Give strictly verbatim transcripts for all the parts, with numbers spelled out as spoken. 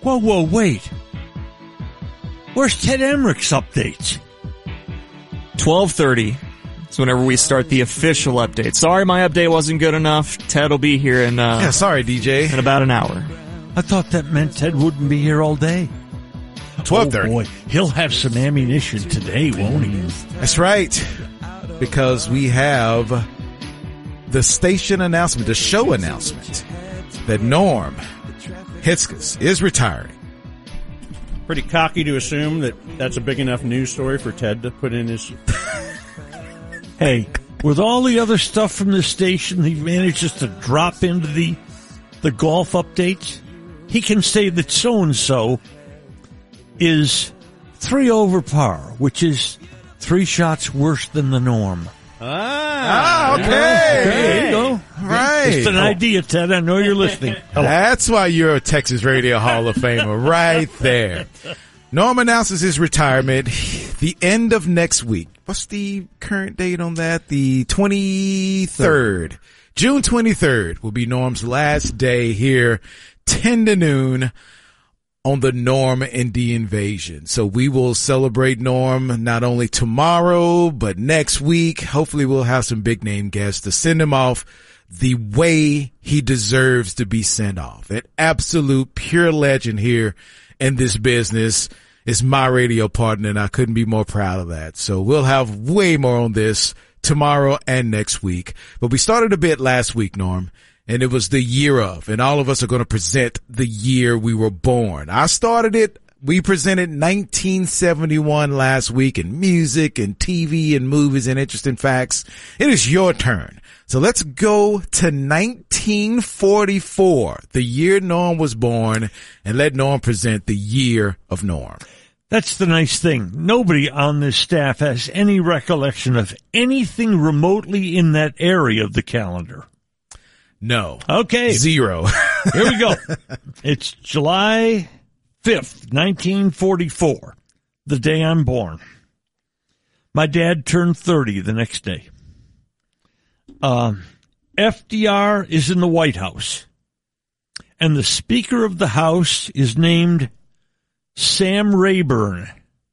Whoa, whoa, wait. Where's Ted Emmerich's updates? twelve thirty. It's whenever we start the official update. Sorry my update wasn't good enough. Ted will be here in, uh, yeah, sorry, D J. in about an hour. I thought that meant Ted wouldn't be here all day. twelve thirty. Oh boy, he'll have some ammunition today, won't he? That's right. Because we have the station announcement, the show announcement, that Norm Hitzges is retiring. Pretty cocky to assume that that's a big enough news story for Ted to put in his... Hey, with all the other stuff from the station, he manages to drop into the the golf updates. He can say that so-and-so is three over par, which is three shots worse than the norm. Ah, okay. There you go. Right. Just an idea, Ted. I know you're listening. That's why you're a Texas Radio Hall of Famer right there. Norm announces his retirement the end of next week. What's the current date on that? The twenty-third. June twenty-third will be Norm's last day here, ten to noon, on the Norm and D Invasion. So we will celebrate Norm not only tomorrow, but next week. Hopefully we'll have some big name guests to send him off the way he deserves to be sent off. An absolute pure legend here in this business is my radio partner, and I couldn't be more proud of that. So we'll have way more on this tomorrow and next week. But we started a bit last week, Norm, and it was the year of, and all of us are going to present the year we were born. I started it. We presented nineteen seventy-one last week in music and T V and movies and interesting facts. It is your turn. So let's go to nineteen forty-four, the year Norm was born, and let Norm present the year of Norm. That's the nice thing. Nobody on this staff has any recollection of anything remotely in that area of the calendar. No. Okay. Zero. Here we go. It's July fifth, nineteen forty-four, the day I'm born. My dad turned thirty the next day. Uh, F D R is in the White House, and the Speaker of the House is named Sam Rayburn.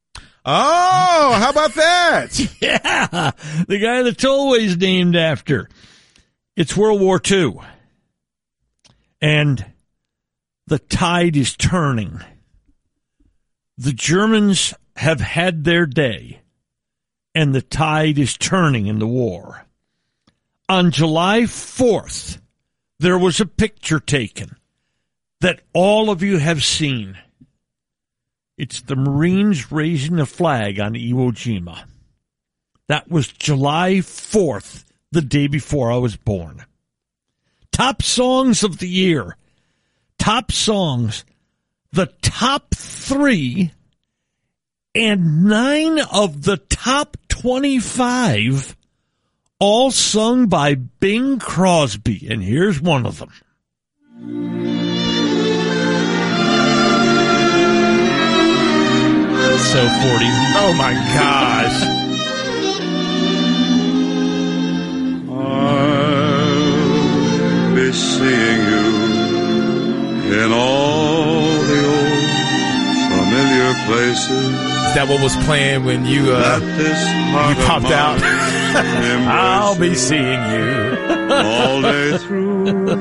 Oh, how about that? Yeah, the guy the tollway's named after. It's World War Two, and the tide is turning. The Germans have had their day, and the tide is turning in the war. On July fourth, there was a picture taken that all of you have seen. It's the Marines raising a flag on Iwo Jima. That was July fourth, the day before I was born. Top songs of the year. Top songs. The top three and nine of the top twenty-five all sung by Bing Crosby, and here's one of them. So forty. Oh, my gosh. I'll be seeing you in all the old familiar places. Is that what was playing when you, uh, you popped out? I'll be seeing you all day through.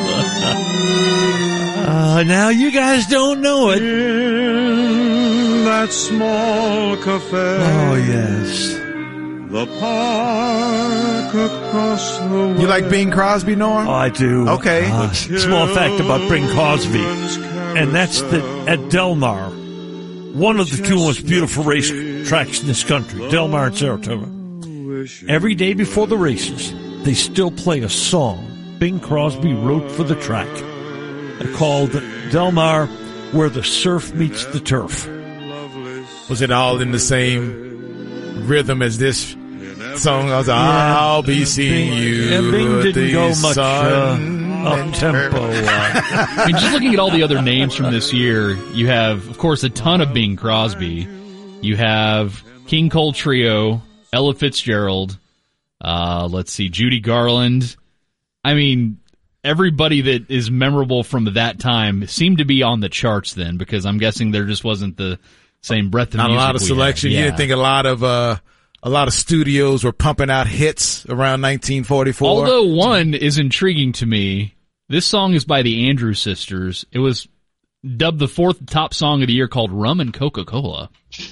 Uh, now you guys don't know it. In that small cafe. Oh, yes. The park across the way. You like Bing Crosby, Norm? Oh, I do. Okay. Uh, small fact about Bing Crosby, and that's that at Del Mar, one of the two most beautiful race tracks in this country, Del Mar and Saratoga. Every day before the races, they still play a song Bing Crosby wrote for the track called Del Mar, Where the Surf Meets the Turf. Was it all in the same rhythm as this song? I was like, yeah, I'll be seeing Bing, you. Yeah, Bing didn't go much uh, up-tempo. Uh. I mean, just looking at all the other names from this year, you have, of course, a ton of Bing Crosby. You have King Cole Trio, Ella Fitzgerald, uh, let's see, Judy Garland. I mean, everybody that is memorable from that time seemed to be on the charts then, because I'm guessing there just wasn't the same breadth of Not a music lot of we selection. had. You Yeah. didn't think a lot of uh, a lot of studios were pumping out hits around nineteen forty-four. Although one is intriguing to me, this song is by the Andrews Sisters. It was dubbed the fourth top song of the year, called Rum and Coca-Cola.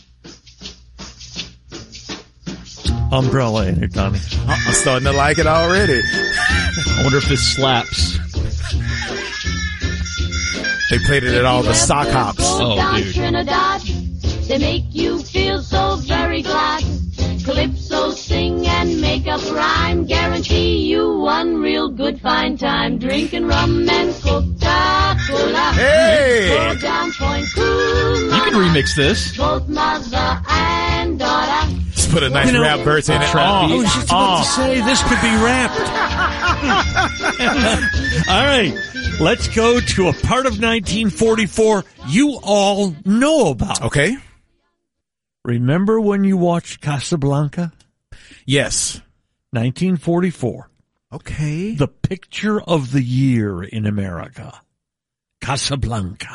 Umbrella in it, Donnie. I'm starting to like it already. I wonder if this slaps. They played it at all the sock hops. Oh, down dude. Trinidad, they make you feel so very glad. Calypso sing and make up rhyme, guarantee you one real good fine time. Drinking rum and Coca-Cola. Hey! Go down Point Cool. You can remix this. Both mother and daughter. Let's put a nice You know, rap verse in it. trap Oh, I was just about to say this could be wrapped. All right, let's go to a part of nineteen forty-four you all know about. okay. Remember when you watched Casablanca? Yes. nineteen forty-four. Okay. The picture of the year in America. Casablanca.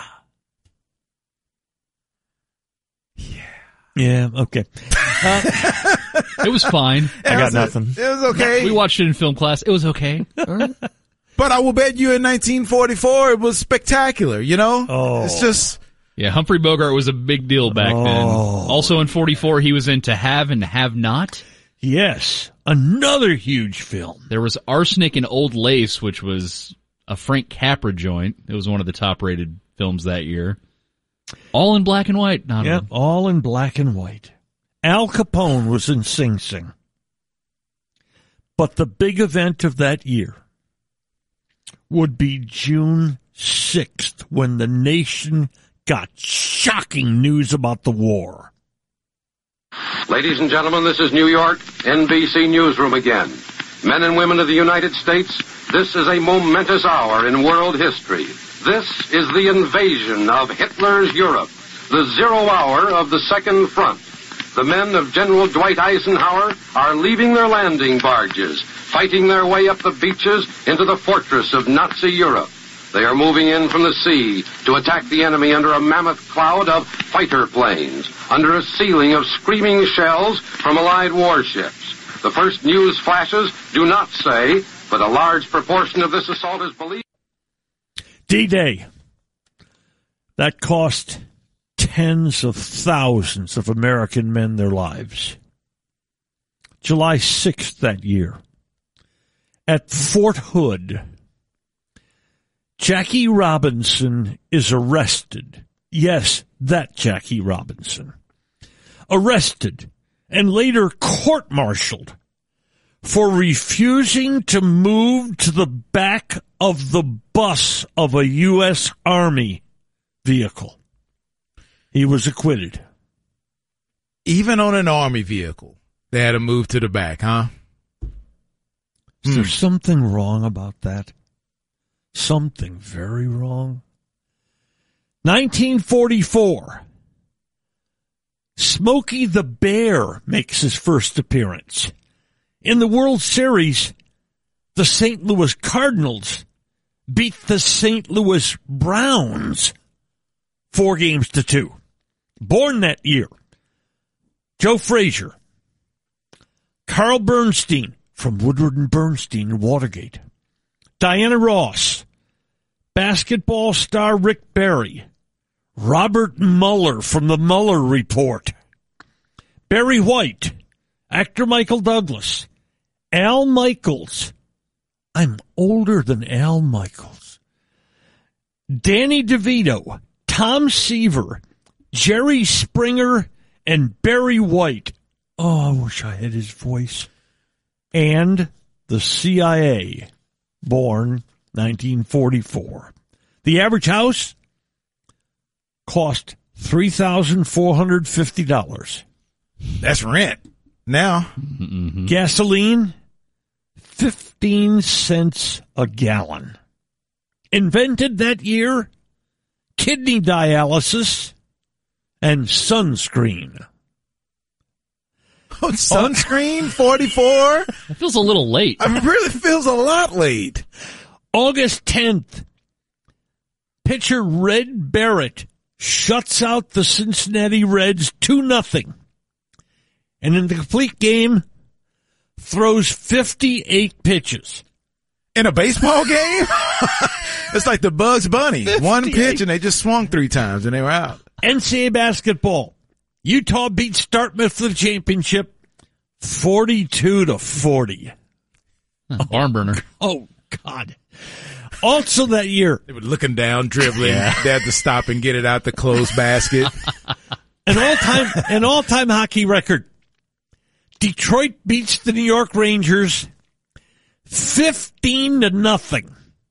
Yeah. Yeah, okay. It was fine. I got nothing. It was okay. We watched it in film class. It was okay. But I will bet you in nineteen forty-four it was spectacular, you know? Oh. It's just, Yeah, Humphrey Bogart was a big deal back then. Oh. Also in forty-four, he was in To Have and Have Not. Yes, another huge film. There was Arsenic and Old Lace, which was a Frank Capra joint. It was one of the top-rated films that year. All in black and white. Not Yep, all in black and white. Al Capone was in Sing Sing. But the big event of that year would be June sixth, when the nation got shocking news about the war. Ladies and gentlemen, this is New York, N B C Newsroom again. Men and women of the United States, this is a momentous hour in world history. This is the invasion of Hitler's Europe, the zero hour of the Second Front. The men of General Dwight Eisenhower are leaving their landing barges, fighting their way up the beaches into the fortress of Nazi Europe. They are moving in from the sea to attack the enemy under a mammoth cloud of fighter planes, under a ceiling of screaming shells from Allied warships. The first news flashes do not say, but a large proportion of this assault is believed. D-Day. That cost tens of thousands of American men their lives. July sixth that year. At Fort Hood, Jackie Robinson is arrested. Yes, that Jackie Robinson. Arrested and later court-martialed for refusing to move to the back of the bus of a U S Army vehicle. He was acquitted. even on an Army vehicle, they had to move to the back, huh? Is there something wrong about that? Something very wrong. nineteen forty-four. Smokey the Bear makes his first appearance. In the World Series, the Saint Louis Cardinals beat the Saint Louis Browns four games to two. Born that year, Joe Frazier, Carl Bernstein from Woodward and Bernstein in Watergate, Diana Ross, basketball star Rick Barry, Robert Mueller from the Mueller Report, Barry White, actor Michael Douglas, Al Michaels. I'm older than Al Michaels. Danny DeVito, Tom Seaver, Jerry Springer, and Barry White. Oh, I wish I had his voice. And the C I A, born nineteen forty-four. The average house cost three thousand four hundred fifty dollars. That's rent now. Mm-hmm. Gasoline, fifteen cents a gallon. Invented that year, kidney dialysis and sunscreen. Oh, sunscreen, forty-four? It feels a little late. I mean, really feels a lot late. August tenth, pitcher Red Barrett shuts out the Cincinnati Reds two nothing. And in the complete game, throws fifty-eight pitches. In a baseball game? It's like the Bugs Bunny. One pitch and they just swung three times and they were out. N C double A basketball. Utah beats Dartmouth for the championship forty-two to forty. Barn burner. Oh, God. Also that year, They were looking down, dribbling. They had to stop and get it out the closed basket. an all-time an all-time hockey record. Detroit beats the New York Rangers fifteen to nothing.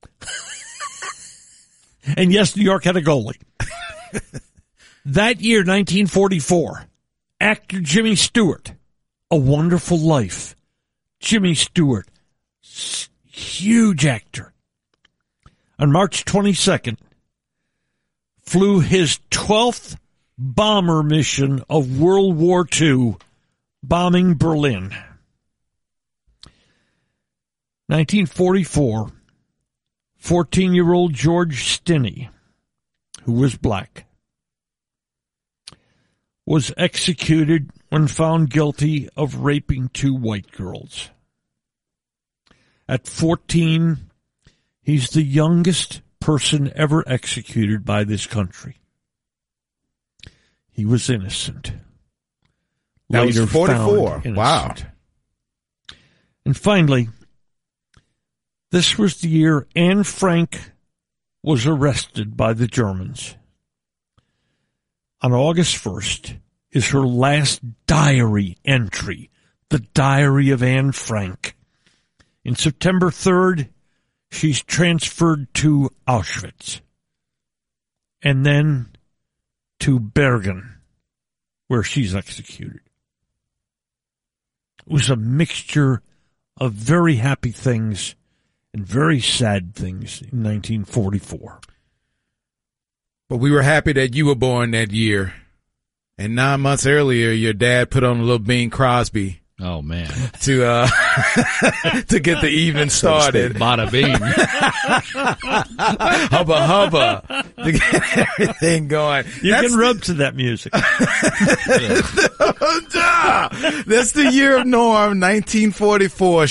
And yes, New York had a goalie. That year, nineteen forty-four, actor Jimmy Stewart, A Wonderful Life. Jimmy Stewart, huge actor. On March twenty-second, flew his twelfth bomber mission of World War Two, bombing Berlin. nineteen forty-four, fourteen-year-old George Stinney, who was black, was executed when found guilty of raping two white girls. At fourteen, he's the youngest person ever executed by this country. He was innocent. That was Later forty-four. found innocent. Wow. And finally, this was the year Anne Frank was arrested by the Germans. On August first is her last diary entry, the Diary of Anne Frank. In September third, she's transferred to Auschwitz and then to Bergen, where she's executed. It was a mixture of very happy things and very sad things in nineteen forty-four. But we were happy that you were born that year. And nine months earlier, your dad put on a little Bing Crosby Oh, man. to uh to get the evening started. Bada bing. Hubba hubba to get everything going. You That's can rub to that music. That's the year of Norm, nineteen forty-four.